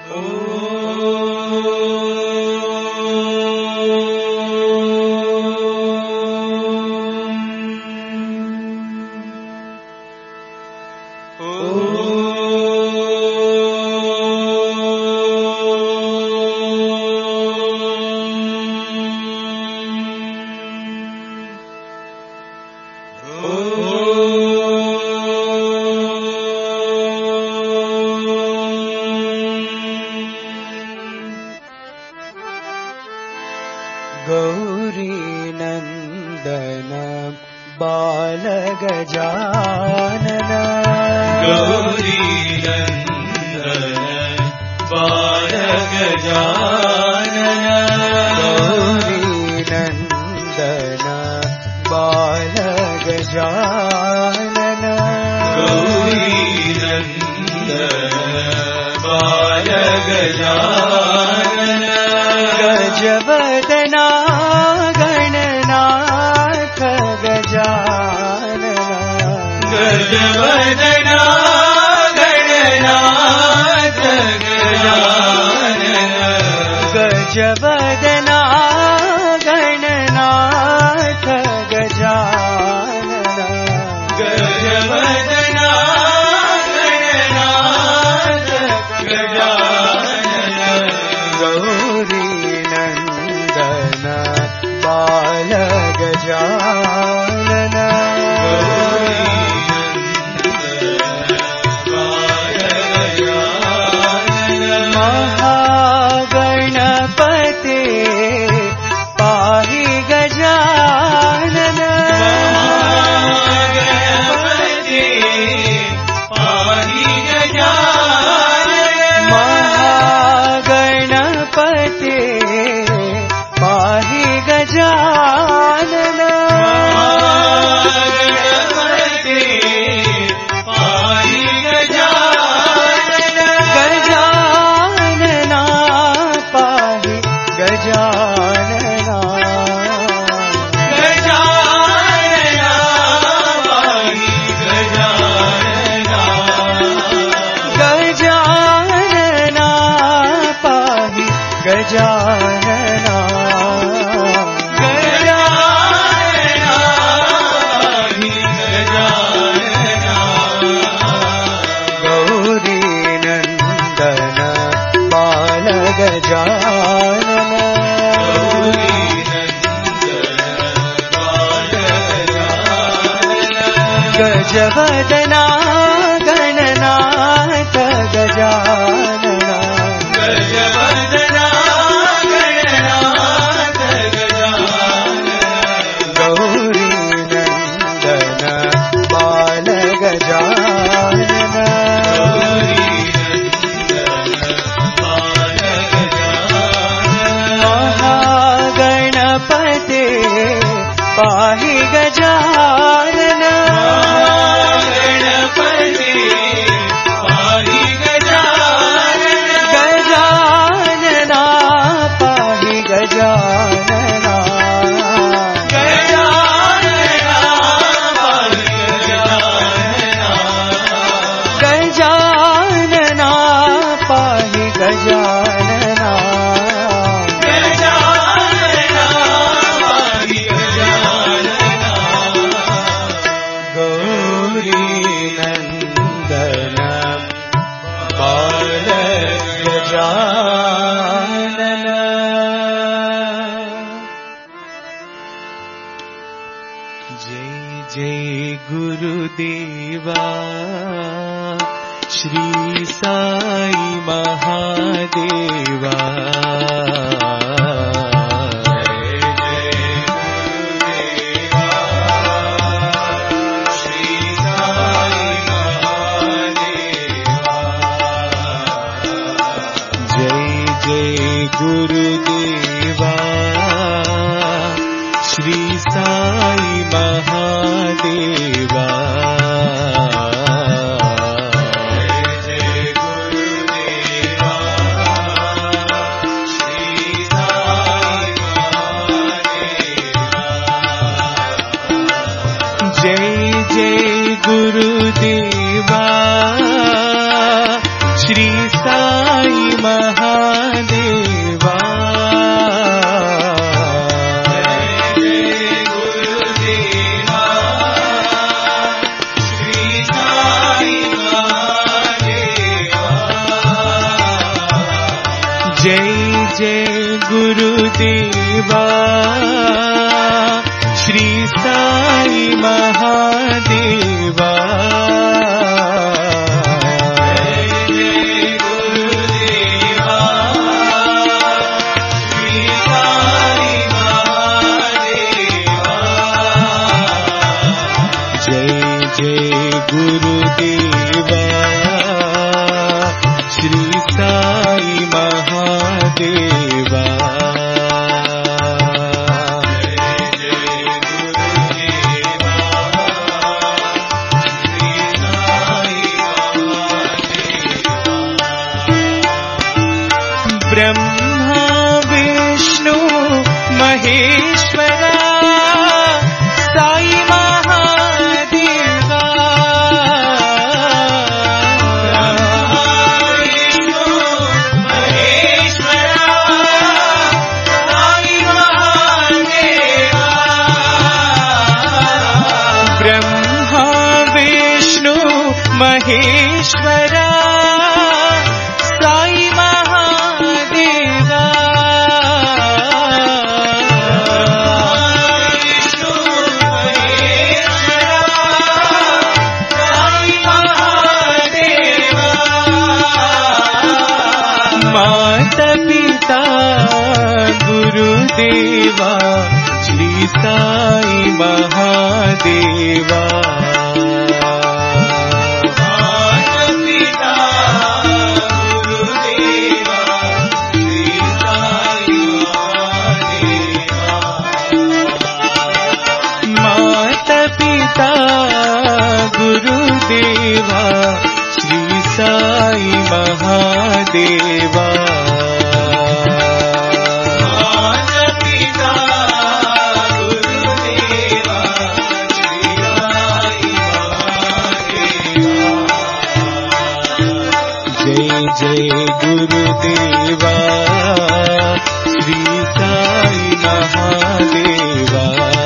गौरी नंदन बाल गजानन गौरी नंदन बाल गजानन गौरी नंदन बाल गजानन गौरी नंदन बाल गजानन गजवदना गणनाथ गजानन गजवदना गणनाथ गजानन गजवदना गणनाथ गजानन गजवदना गणनाथ गजानन गौरी नंदन बाल गजानन महागणपते पाहि गजानन महागणपते पाहि गजानन महागणपते पाहि गजानन महागणपते पाहि गजानन गजानना पाहि गजानना गजानना पाहि गजानना गजानना पाहि गजानना गजानना पाहि गजानना गौरी नंदन बाल गजानन गौरी नंदन बाल गजानन गजवदना गणनाथ गजानन गजवदना गणनाथ गजानन गौरी नंदन बाल गजानन गौरी नंदन बाल गजानन महागणपते पाहि गजानन गणपति पाहि गजानन गजानना पाहि गजानना गजानना पाहि गजानना गजानना पाहि गजानना गजानना पाहि गजानना गौरी नंदन बाल गजानन जय जय गुरुदेवा श्री साई महादेवा गुरुदेवा श्री साई महादेवा जय गुरुदेवा श्री साई महादेवा जय जय गुरुदेवा श्री साई ब्रह्मा विष्णु महेश्वरा साई महादेवा ब्रह्मा विष्णु महेश्वरा साई महादेवा माता पिता गुरुदेवा श्री साई महादेवा माता पिता गुरुदेवा श्री साई महादेवा जय गुरुदेवा श्री साई महादेवा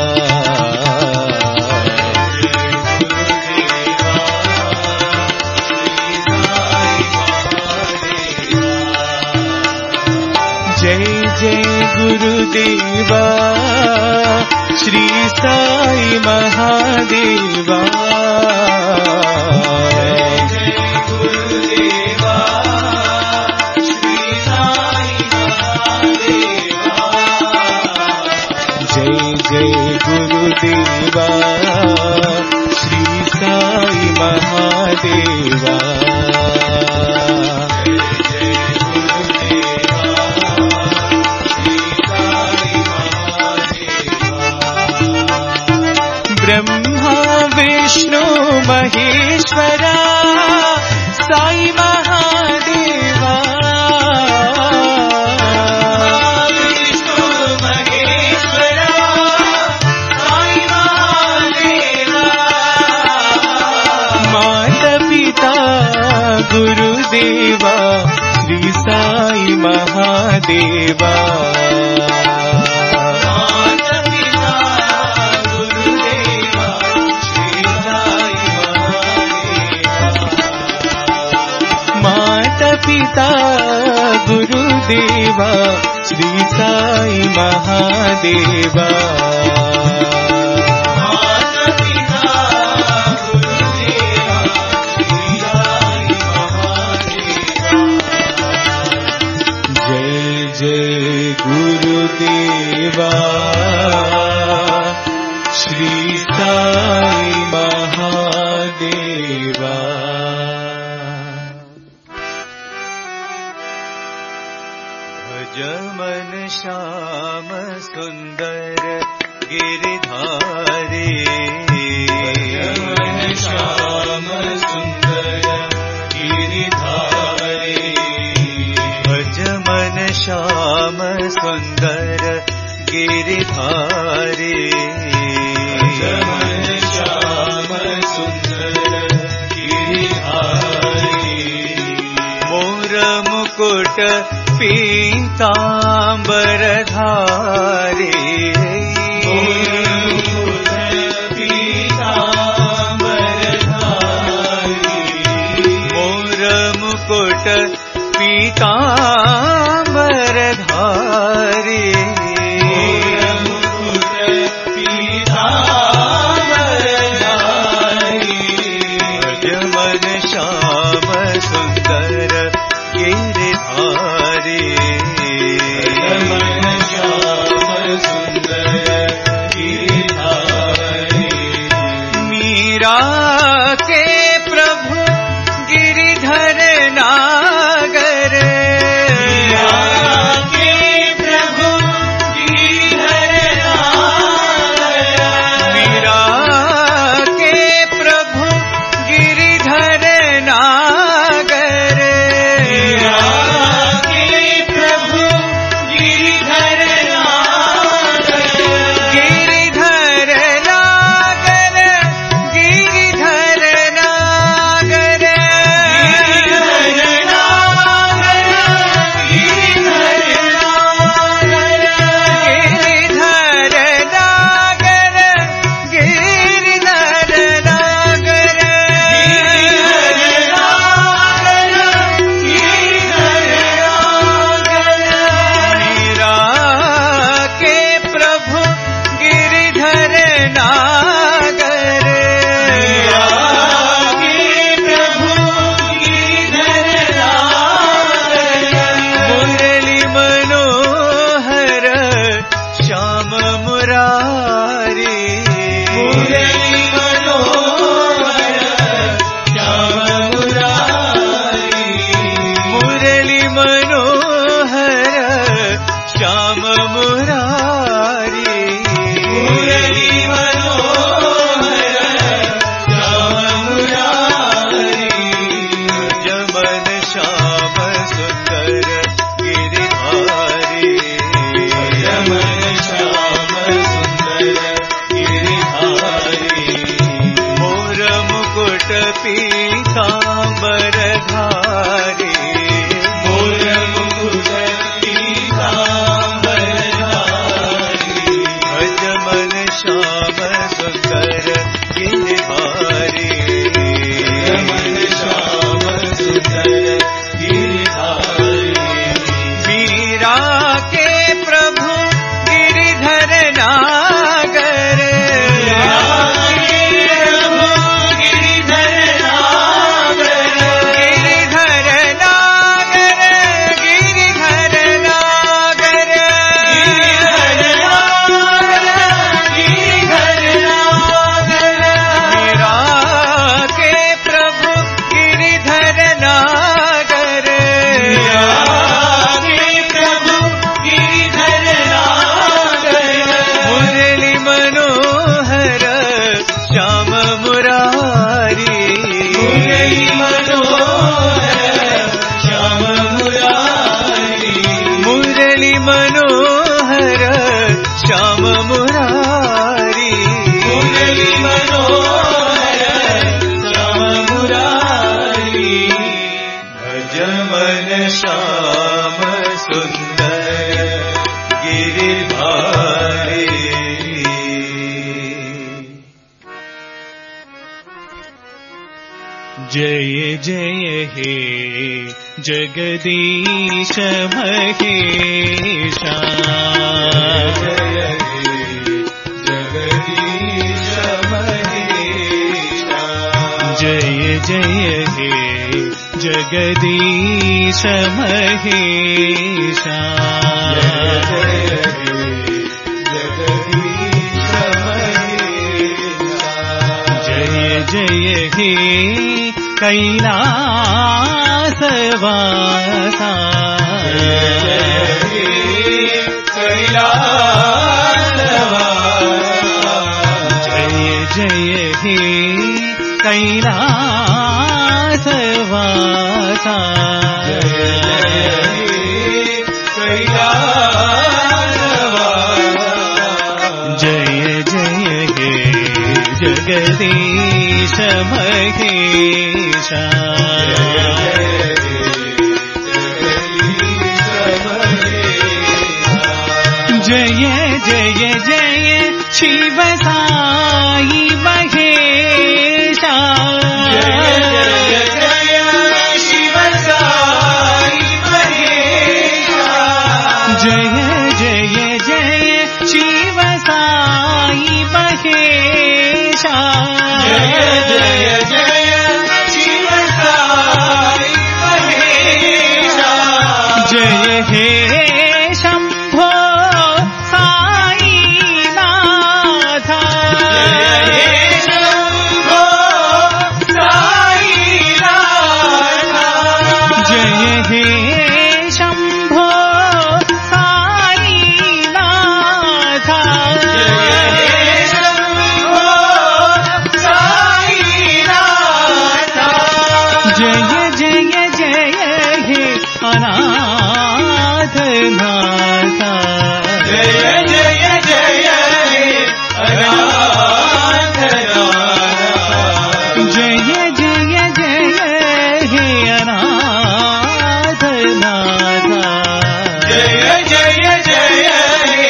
जय जय गुरुदेवा श्री साई महादेवा जय गुरुदेवा श्री साई महादेवा ब्रह्मा विष्णु महेश्वरा साई महादेवा गुरुदेवा श्री साई महादेवा माता पिता गुरुदेवा श्री साई महादेवा जय गुरुदेवा श्री साई महादेवा भज मन श्याम सुंदर गिरिधारी मन श्याम सुंदर गिरिधारी भज मन श्याम सुंदर गिरिधारी मन श्याम सुंदर गिरिधारी मोर मुकुट पीतांबर धारी मोर मुकुट पीतांबर धारी भज मन श्याम सुंदर गिरिधारी मन श्याम सुंदर गिरिधारी मीरा के प्रभु गिरिधर नागर मीरा के प्रभु श्याम सुंदर गिरिधारी भज मन श्याम सुंदर गिरिधारी मोर मुकुट पीतांबर धारी मोर मुकुट पीतांबर धारी भज मन श्याम सुंदर गिरिधारी मन श्याम सुंदर गिरिधारी मीरा के प्रभु गिरिधर नागर जय जय हे जगदीश महेशा जय हे जगदीश महेशा जय जय हे जगदीश महेशा जय हे जगदीश महेशा जय जय हे कैलासवासा जय जय हे कैलासवासा जय जय हे जगदीश महेशा जय जय जय शिव साई महेशा जय जय शिव साई महेशा जय जय जय शिव साई महेशा जय जय जय शिव साई महेशा जय हे शंभो साईनाथ जय हे शंभो साईनाथ जय हे शंभो साईनाथ जय हे शंभो साईनाथ जय जय जय हे अनाथनाथ जय जय जय हे अनाथनाथ जय जय जय हे अनाथनाथ जय जय जय हे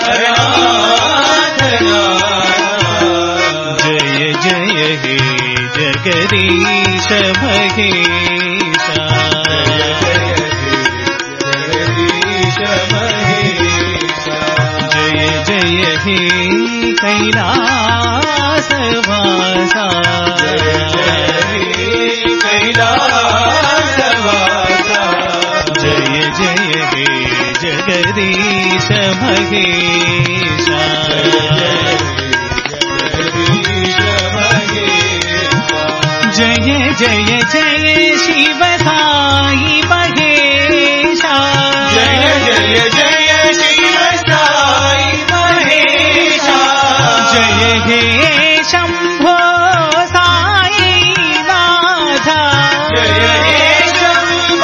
अनाथनाथ जय जय हे जगदीश महेशा जय जय हे कैलासवासा जय जय हे जगदीश महेशा जय जय जय शिव साई महेशा जय जय जय शिव साई महेशा जय हे शंभो साईनाथ जय हे शंभो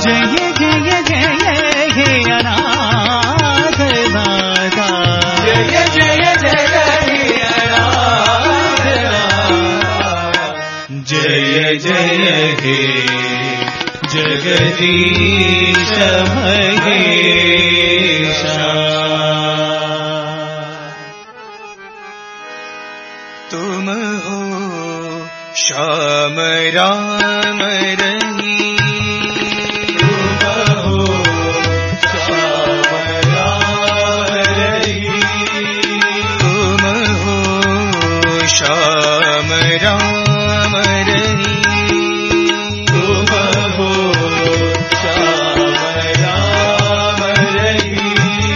जय जय जय हे अनाथ दाता जय जय जय हे अनाथ जय जय हे जगदीश महेशा तुम हो श्याम राम रही तुम हो श्याम राम रही तुम हो श्याम राम रही तुम हो श्याम राम रही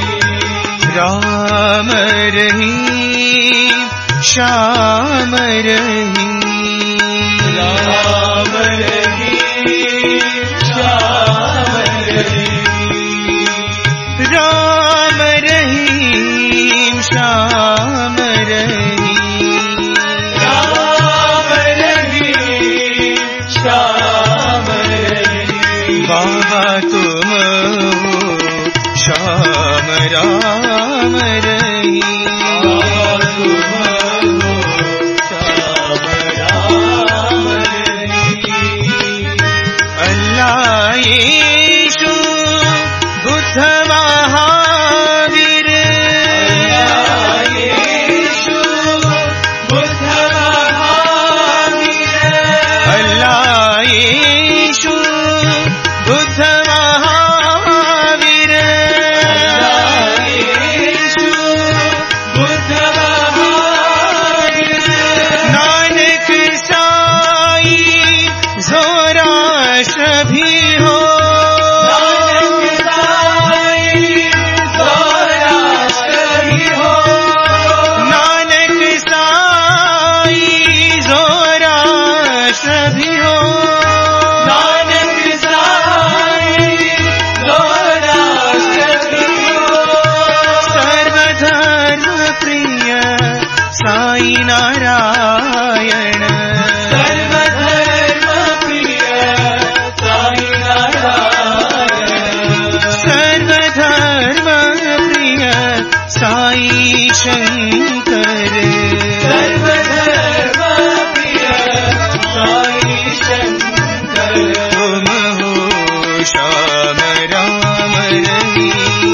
राम रही श्याम रही राम रही श्याम रही राम रही श्याम रही राम रही श्याम रही बाबा तुम हो श्याम राम रही येशु बुद्ध महावीर येशु बुद्ध महावीर अल्लाह येशु बुद्ध महावीर येशु बुद्ध महावीर नानक साई जोराष्ट्र भी हो साई नारायण सर्वधर्म प्रिय साई नारायण सर्वधर्म प्रिय साई शंकर सर्वधर्म प्रिय साई शंकर तुम हो श्याम राम रही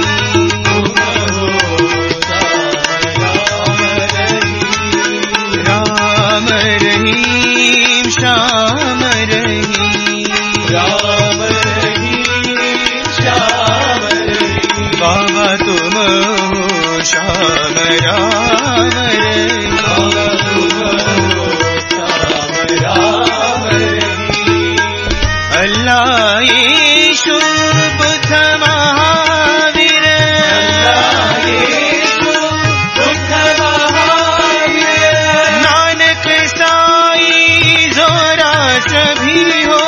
श्याम रही राम रही श्याम रही बाबा तुम हो श्याम राम रही बाबा तुम हो श्याम राम रही अल्लाह येशु बुद्ध महावीर अल्लाह येशु बुद्ध महावीर नानक साई जोराष्ट्र भी हो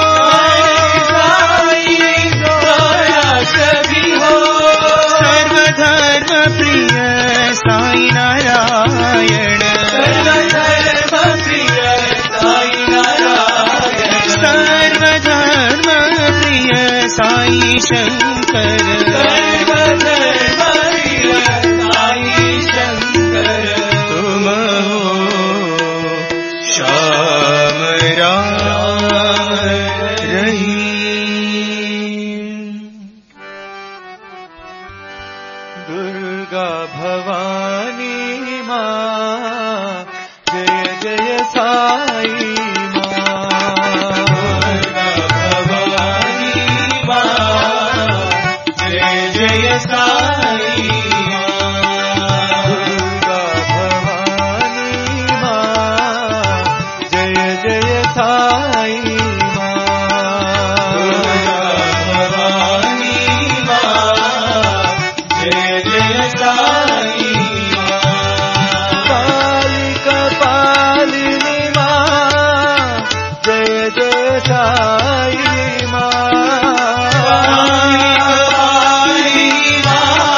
जोराष्ट्र भी हो सर्वधर्म प्रिय साई नारायण सर्वधर्म प्रिय साई नारायण सर्वधर्म प्रिय साई शंकर सर्वधर्म प्रिय साई शंकर तुम हो श्याम राम रही दुर्गा भवानी माँ जय जय साई माँ दुर्गा भवानी माँ जय जय साई माँ दुर्गा भवानी माँ जय जय साई साई माँ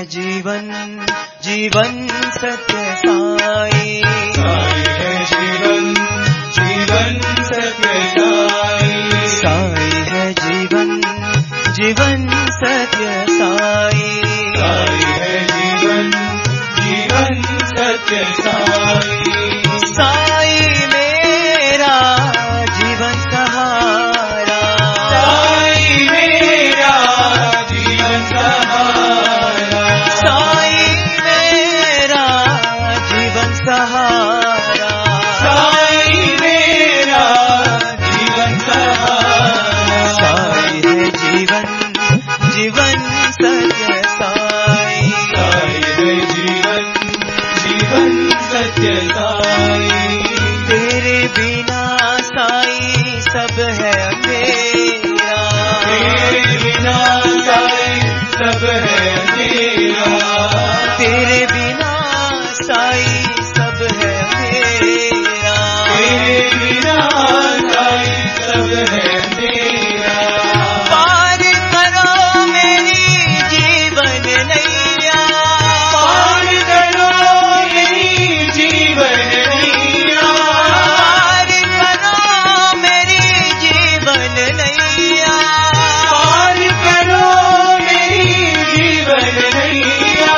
जीवन जीवन सत्य साई। साई है जीवन जीवन सत्य साई। साई है जीवन जीवन सत्य साई। साई है जीवन जीवन सत्य साई। साई मेरा जीवन सहारा। साई मेरा जीवन सहारा। साई मेरा जीवन सहारा। साई मेरा जीवन सहारा। साई है जीवन जीवन सत्य साई। साई है जीवन जीवन सत्य साई। तेरे बिना साई सब है अंधेरा। तेरे बिना साई सब है अंधेरा। तेरे बिना साई सब है अंधेरा। तेरे बिना साई सब है अंधेरा। पार करो मेरी जीवन नैया। पार करो मेरी जीवन नैया। पार करो मेरी जीवन नैया। पार करो मेरी जीवन नैया।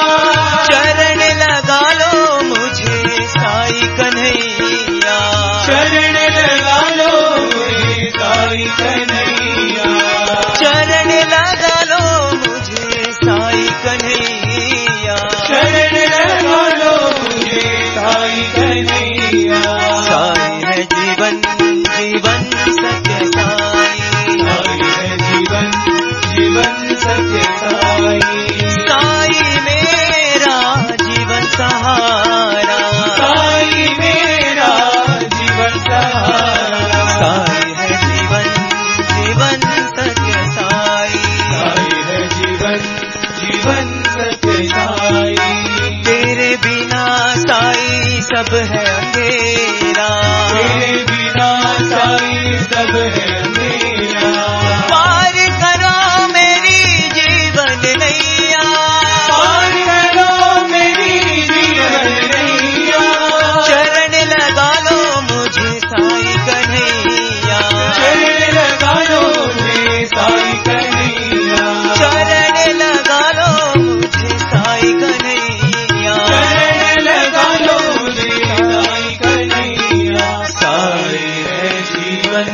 चरण लगा लो मुझे साई कन्हैया। शरण लगा लो मुझे साई कन्हैया। चरण लगा लो मुझे साई कन्हैया। शरण लगा लो मुझे साई कन्हैया। साई है जीवन जीवन सत्य साई। साई है जीवन जीवन सत्य साई। साई मेरा जीवन सहारा। साई मेरा जीवन सहारा। साई है जीवन जीवन सत्य साई। साई है जीवन जीवन सत्य साई। तेरे बिना साई सब है अंधेरा। तेरे बिना साई सब है अंधेरा। पार करो मेरी जीवन नैया। पार करो मेरी जीवन नैया। चरण लगा लो मुझे साई कन्हैया। शरण लगा लो मुझे साई कन्हैया। चरण लगा लो मुझे साई कन्हैया। शरण लगा लो मुझे साई कन्हैया। साई है जीवन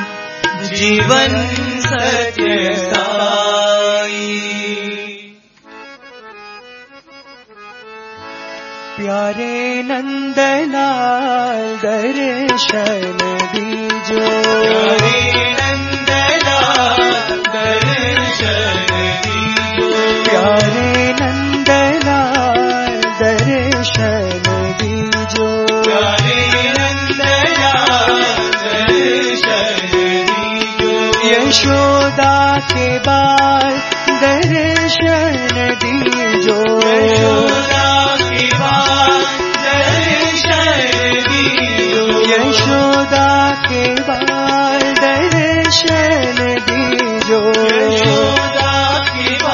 जीवन सत्य साई। प्यारे नंदलाल दर्शन दीजो। प्यारे नंदलाल दर्शन दीजो। प्यारे नंदलाल दर्शन दीजो। प्यारे नंदलाल दर्शन दीजो। यशोदा के बाल दर्शन दीजो। यशोदा की बात दर्शन दीजो। यशोदा के बाल दर्शन दीजो। यशोदा की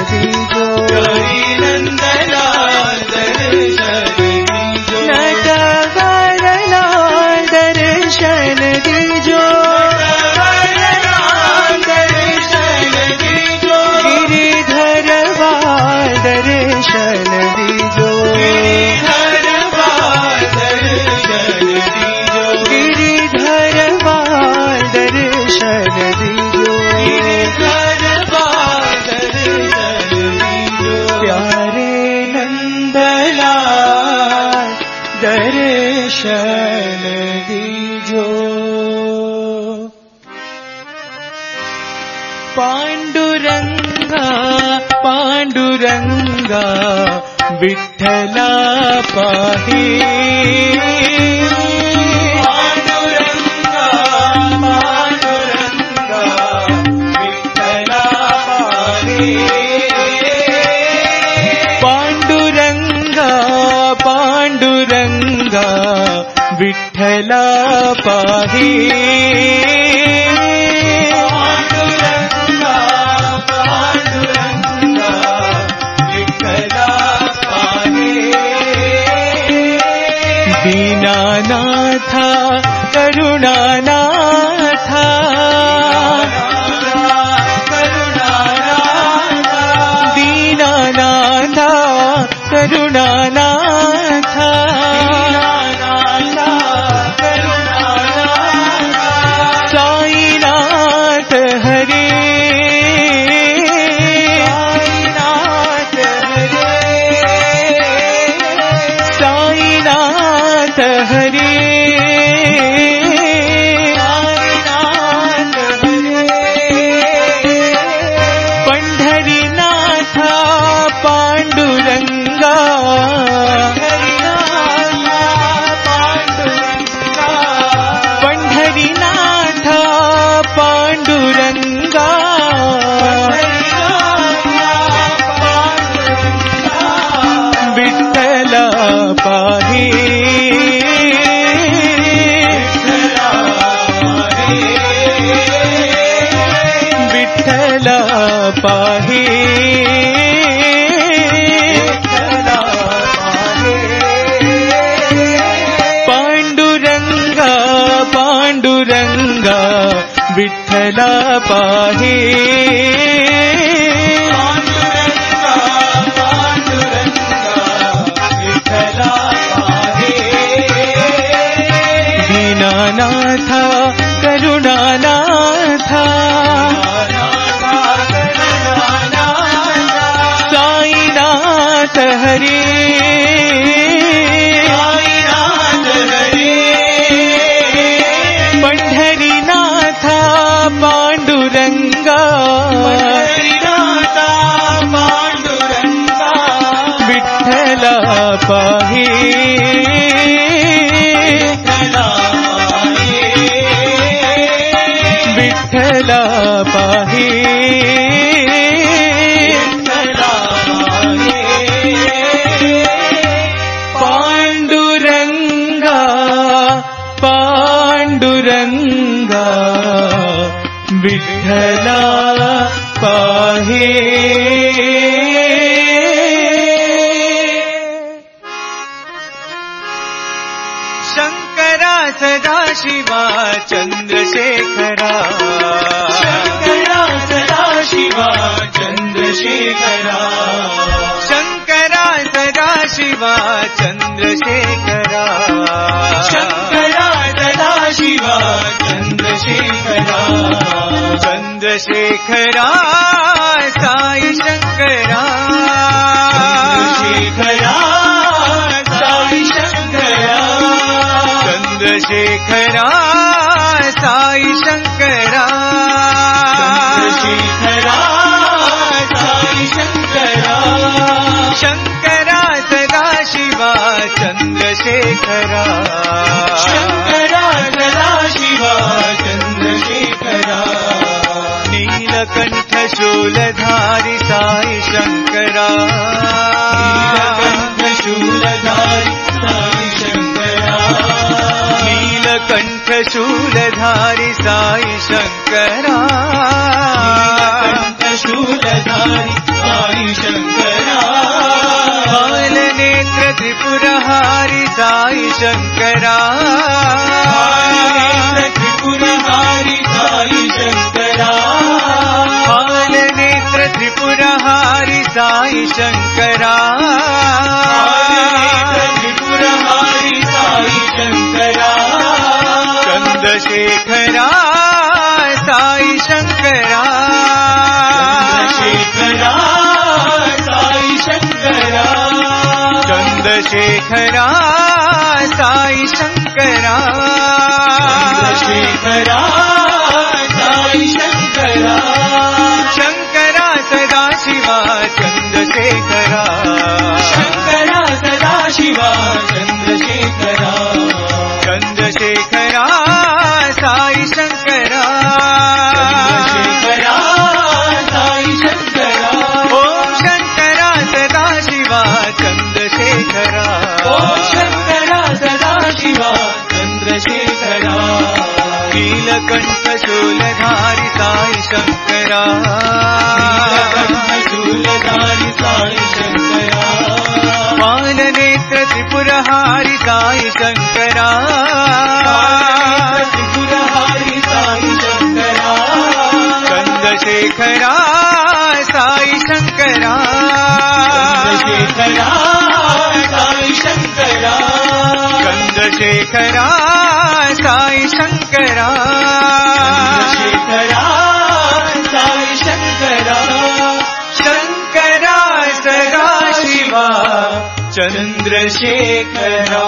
दीजो प्यारे नंदलाल दर्शन दीजो नटवर लाल दर्शन दीजो गिरिधर वाल दर्शन दीजो गिरिधर वाल दर्शन दीजो प्यारे नंदलाल दर्शन दीजो पांडुरंगा पांडुरंगा विठ्ठला पाही पांडुरंगा पांडुरंगा विठ्ठला पाही पांडुरंगा पांडुरंगा विठ्ठला पाही दीनानाथा करुणानाथा दीनानाथा करुणानाथा साईनाथ हरे साईनाथ हरे पंढरीनाथ पांडुरंगा पंढरीनाथ पांडुरंगा विठ्ठला पाही विठ्ठला पाही पांडुरंगा पांडुरंगा विठ्ठला पाही दीनानाथ करुणानाथ साईनाथ हरे पंढरीनाथ पांडुरंगा विठ्ठला पाही विठ्ठला पाही पांडुरंगा पांडुरंगा विठ्ठला पाही शंकरा सदाशिवा चंद्रशेखरा शंकरा सदाशिवा चंद्रशेखरा शंकरा सदाशिवा चंद्रशेखरा शंकरा सदाशिवा चंद्रशेखरा चंद्रशेखरा साई शंकरा चंद्रशेखरा साई शंकरा चंद्रशेखरा साई शंकरा चंद्रशेखरा साई शंकरा शंकरा सदाशिवा चंद्रशेखरा शंकरा सदाशिवा चंद्रशेखरा नीलकंठ शूलधारी साई शंकरा नीलकंठ शूलधारी साई शंकरा नीलकंठ शूलधारी साई शंकरा नीलकंठ शूलधारी साई शंकरा बालनेत्र त्रिपुरहारी साई शंकरा त्रिपुरहारी साई शंकरा बालनेत्र त्रिपुरहारी साई शंकरा त्रिपुरहारी साई शंकरा चंद्रशेखरा साई शंकरा चंद्रशेखरा साई शंकरा चंद्रशेखरा साई शंकरा चंद्रशेखरा साई शंकरा शंकरा सदाशिवा चंद्रशेखरा शंकरा सदाशिवा चंद्रशेखरा चंद्रशेखरा साई शंकरा चंद्रशेखरा साई शंकरा ओम शंकरा सदाशिवा चंद्रशेखरा ओम शंकरा सदाशिवा चंद्रशेखरा नीलकंठ शूलधारी साई शंकरा शूलधारी साई शंकरा बालनेत्र त्रिपुरहारी साई शंकरा त्रिपुरहारी साई शंकरा चंद्रशेखरा साई शंकरा चंद्रशेखरा साई शंकरा चंद्रशेखरा साई शंकरा चंद्रशेखरा साई शंकरा शंकरा सदाशिवा चंद्रशेखरा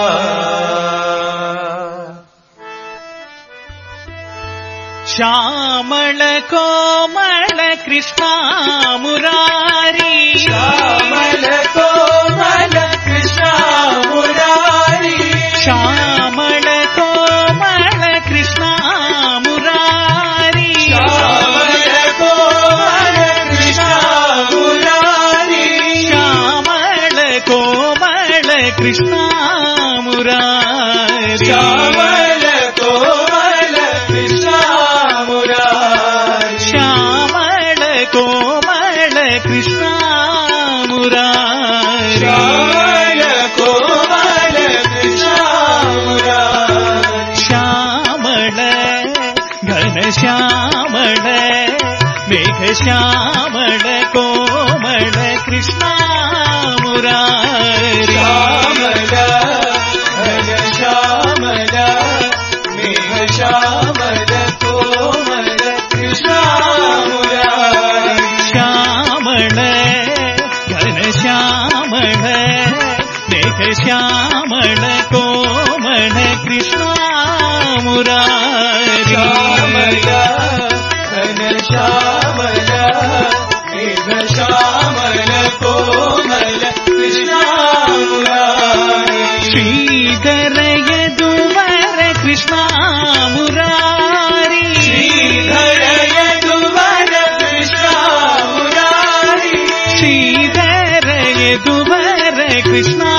श्यामल कोमल कृष्णा मुरारी श्यामल कोमल कृष्णा मुरारी श्यामल कोमल कृष्णा मुरारी श्यामल कोमल कृष्णा मुरारी श्यामल कोमल कृष्णा मुरारी श्यामल कोमल कृष्णा मुरारी श्यामल कोमल कृष्णा मुरारी श्यामल कोमल कृष्णा मुरारी श्यामल घन श्यामल मेघ श्यामल कोमल कृष्णा मुरारी श्यामल घन श्यामल मेघ श्यामल कोमल कृष्णा मुरारी श्यामल घन श्यामल मेघ श्यामल कोमल कृष्णा मुरारी श्यामल घन श्यामल मेघ श्यामल कोमल कृष्णा मुरारी श्रीधर यदुवर कृष्णा मुरारी श्रीधर यदुवर कृष्णा मुरारी श्रीधर यदुवर कृष्णा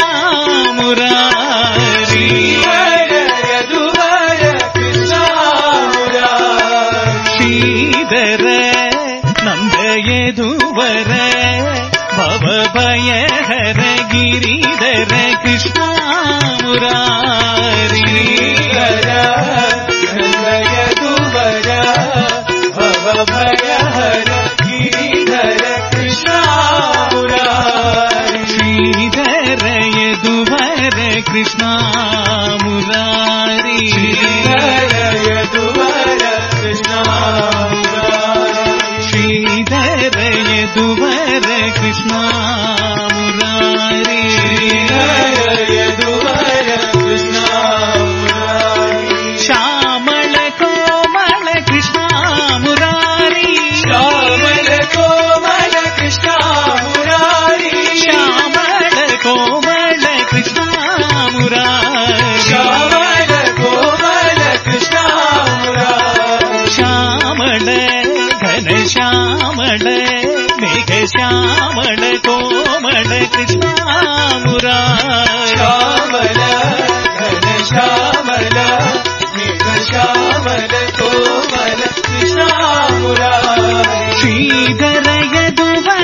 मुरारी श्रीधर यदुवर कृष्णा मुरारी श्रीधर नंद यदुवर भव भय हर गिरिधर कृष्णा मुरारी श्रीधर नंद यदुवर भव भय हर गिरिधर कृष्णा मुरारी श्रीधर यदुवर कृष्णा मुरारी श्रीधर यदुवर कृष्णा मुरारी श्रीधर यदुवर कृष्णा मुरारी श्रीधर यदुवर कृष्णा मुरारी श्यामल कोमल कृष्णा मुरारी श्यामल कोमल कृष्णा मुरारी श्यामल कोमल कृष्णा मुरारी श्यामल कोमल कृष्णा मुरारी श्यामल घन श्यामल मेघ श्यामल कोमल कृष्णा मुरारी श्यामल घन श्यामल मेघ श्यामल कोमल कृष्णा मुरारी श्रीधर यदुवर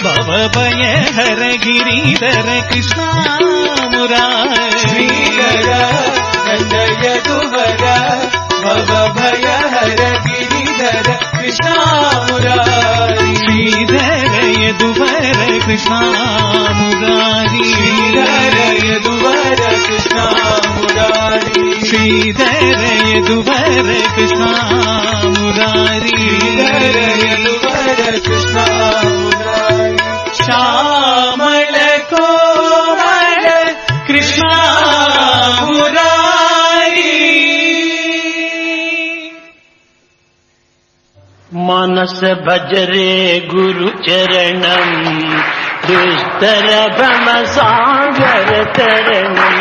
भवभयहर गिरिधर कृष्णा मुरारी श्रीधर यदुवर भवभयहर गिरिधर कृष्णा मुरारी श्रीधर यदुवर कृष्णा मुरारी श्रीधर यदुवर कृष्णा मुरारी श्रीधर यदुवर कृष्णा मुरारी श्रीधर यदुवर कृष्णा मुरारी श्यामल कोमल कृष्णा मुरारी मनस भजरे गुरु चरणम दुस्तर भ्रम सागर तरणम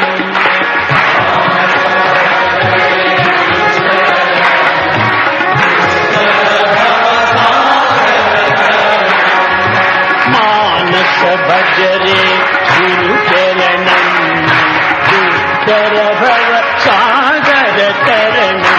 मानस भजरे गुरु चरणम दुस्तर भव सागर तरणम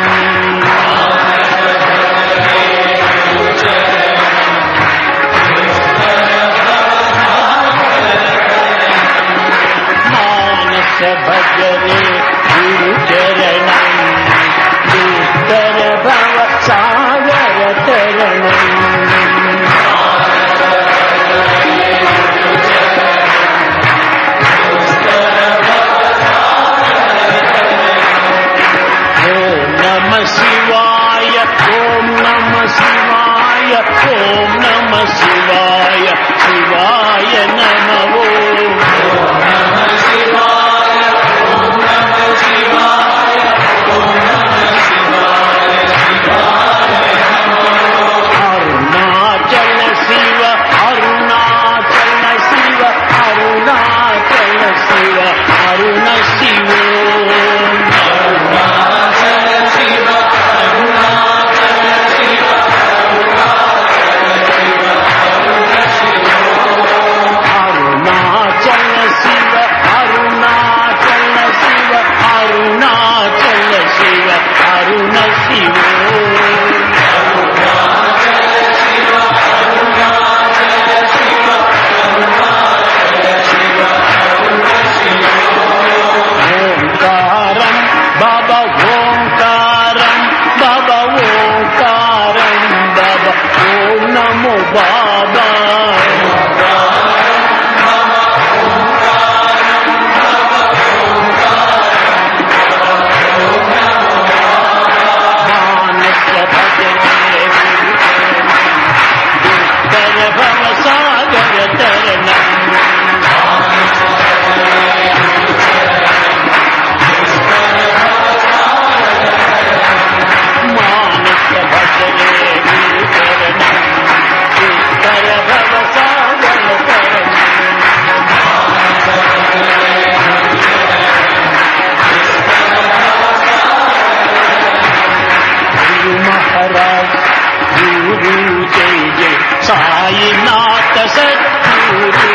भजरे गुरु चरणम दुस्तर भव सागर तरणम ओम नमः शिवाय ओम नमः शिवाय ओम नमः शिवाय शिवाय नमः साईनाथ सद्गुरु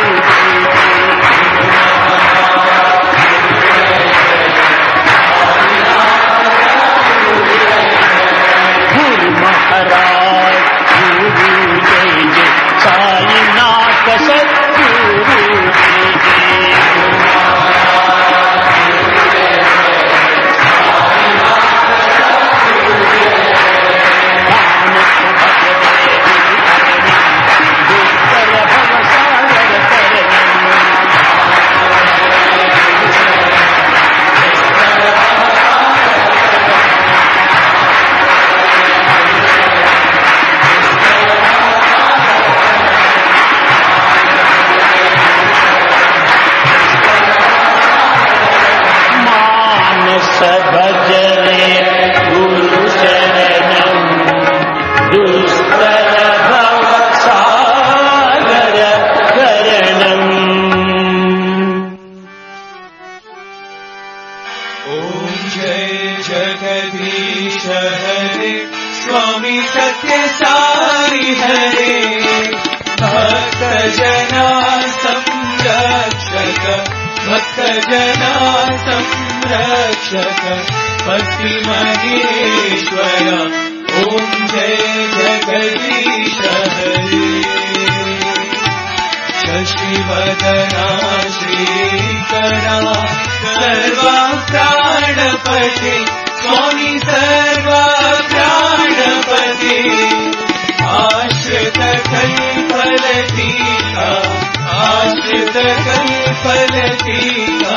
गुरु महाराज गुरु जय जय साईनाथ सद्गुरु भजरे गुरु शरणम दुस्तर भव सागर करणम ओम जय जगदीश हरे स्वामी सत्य साई हरे भक्त जना संरक्षक भक्त जना संरक्षक भक्ति महेश्वर ओम जय जगदीश हरे श्रीवदना श्रीकरा सर्वा प्राणपते स्वामी सर्वा प्राणपते आश्रित कल्पलतीका आश्रित कल्पलतीका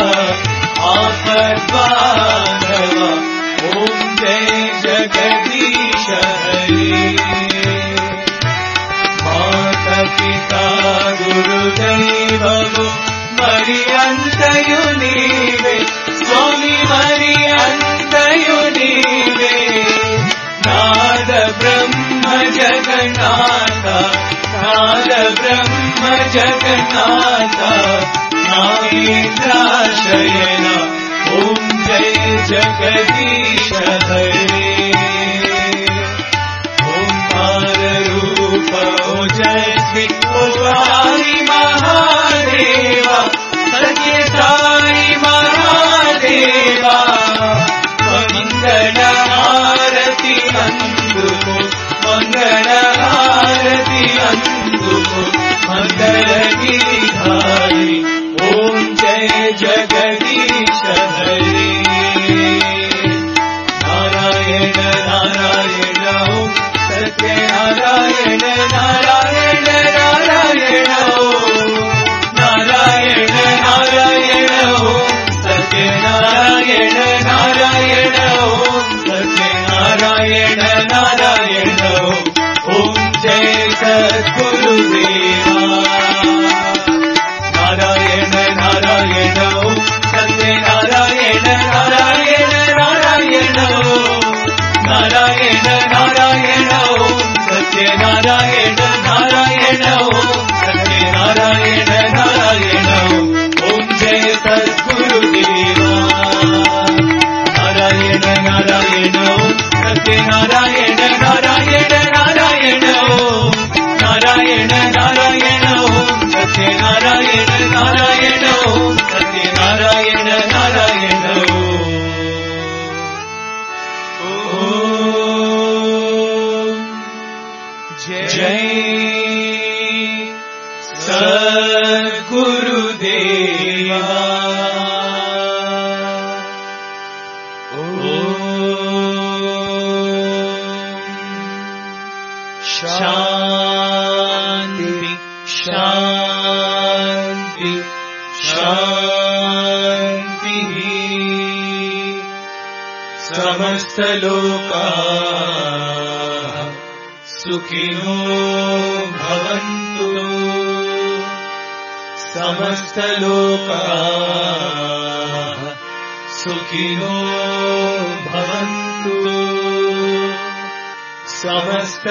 आपद्बांधव ओम जय जगदीश हरे माता पिता गुरुदैवो मरियन्तयु नीवे स्वामी मरियन्तयु नीवे नाद ब्रह्म जगन्नाथ नाद ब्रह्म जगन्नाथ नागेन्द्राशयन ओम जय जगदीश हरे ओंकार रूप जय श्री साई महादेवा सत्य साई महादेवा मंगल आरती अंदुको मंगल आरती अंदुको मंगल गिरिधारी ओम जय जगदीश हरे नारायण नारायण ओम सत्य नारायण नारायण नारायण ओम नारायण नारायण ओम सत्य नारायण नारायण ओम सत्य नारायण नारायण ओम जय सद्गुरुदेवा नारायण नारायण ओम सत्य नारायण नारायण नारायण ओम नारायण नारायण ओम सत्य नारायण नारायण ओम सत्य नारायण नारायण ओम जय सद्गुरुदेवा नारायण नारायण ओम सत्य नारायण नारायण नारायण ओम नारायण नारायण ओम सत्य नारायण नारायण ओम सत्य नारायण नारायण ओम जय सद्गुरुदेवा शांति शांति शांति समस्त लोकाः सुखिनो भवन्तु समस्त लोकाः सुखिनो भवन्तु समस्त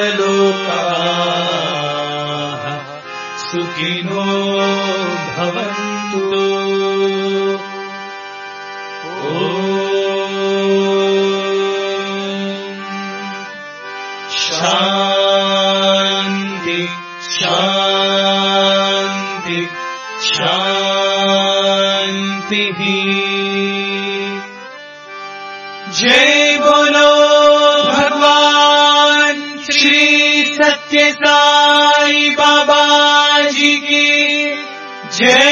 लोकाः सुखिनो भवन्तु शांति शांति शांति जय बोलो भगवान श्री सत्य साई बाबा जी की जय।